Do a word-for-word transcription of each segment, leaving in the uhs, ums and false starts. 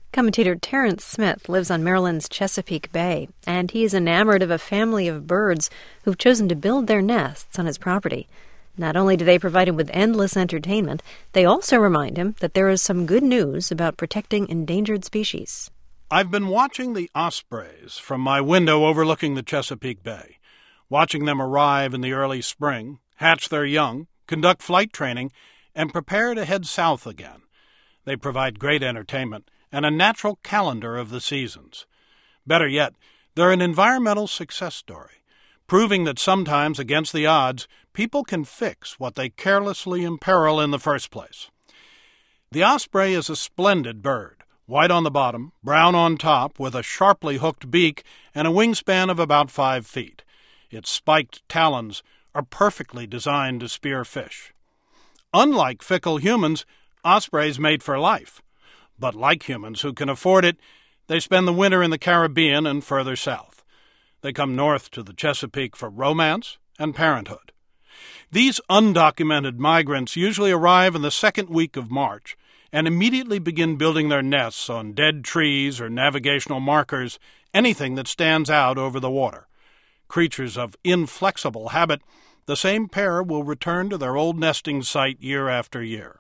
Commentator Terrence Smith lives on Maryland's Chesapeake Bay, and he is enamored of a family of birds who've chosen to build their nests on his property. Not only do they provide him with endless entertainment, they also remind him that there is some good news about protecting endangered species. I've been watching the ospreys from my window overlooking the Chesapeake Bay, watching them arrive in the early spring, hatch their young, conduct flight training, and prepare to head south again. They provide great entertainment and a natural calendar of the seasons. Better yet, they're an environmental success story, proving that sometimes, against the odds, people can fix what they carelessly imperil in the first place. The osprey is a splendid bird, white on the bottom, brown on top, with a sharply hooked beak and a wingspan of about five feet. Its spiked talons are perfectly designed to spear fish. Unlike fickle humans, ospreys mate for life. But like humans who can afford it, they spend the winter in the Caribbean and further south. They come north to the Chesapeake for romance and parenthood. These undocumented migrants usually arrive in the second week of March and immediately begin building their nests on dead trees or navigational markers, anything that stands out over the water. Creatures of inflexible habit, the same pair will return to their old nesting site year after year.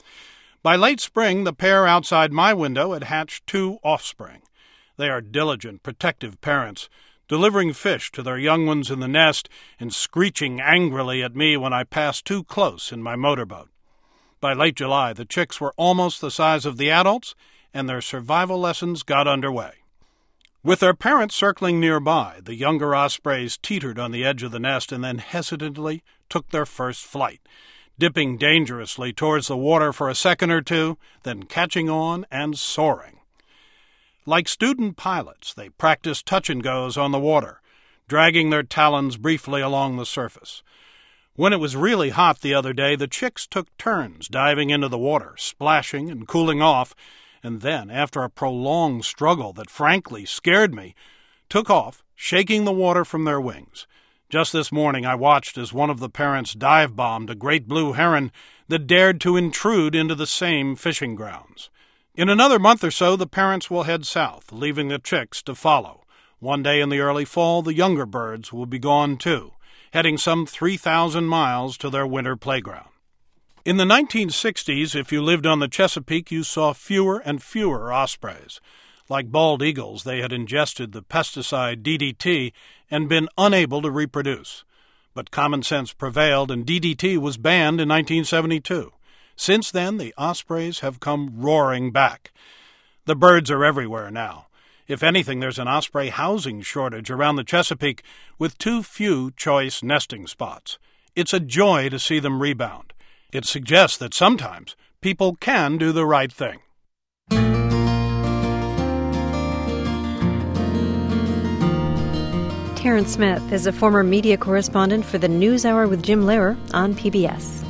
By late spring, the pair outside my window had hatched two offspring. They are diligent, protective parents, delivering fish to their young ones in the nest and screeching angrily at me when I pass too close in my motorboat. By late July, the chicks were almost the size of the adults, and their survival lessons got underway. With their parents circling nearby, the younger ospreys teetered on the edge of the nest and then hesitantly took their first flight, dipping dangerously towards the water for a second or two, then catching on and soaring. Like student pilots, they practiced touch-and-goes on the water, dragging their talons briefly along the surface. When it was really hot the other day, the chicks took turns diving into the water, splashing and cooling off, and then, after a prolonged struggle that frankly scared me, took off, shaking the water from their wings. Just this morning I watched as one of the parents dive-bombed a great blue heron that dared to intrude into the same fishing grounds. In another month or so, the parents will head south, leaving the chicks to follow. One day in the early fall, the younger birds will be gone too, heading some three thousand miles to their winter playground. In the nineteen sixties, if you lived on the Chesapeake, you saw fewer and fewer ospreys. Like bald eagles, they had ingested the pesticide D D T and been unable to reproduce. But common sense prevailed, and D D T was banned in nineteen seventy-two. Since then, the ospreys have come roaring back. The birds are everywhere now. If anything, there's an osprey housing shortage around the Chesapeake with too few choice nesting spots. It's a joy to see them rebound. It suggests that sometimes people can do the right thing. Terrence Smith is a former media correspondent for the NewsHour with Jim Lehrer on P B S.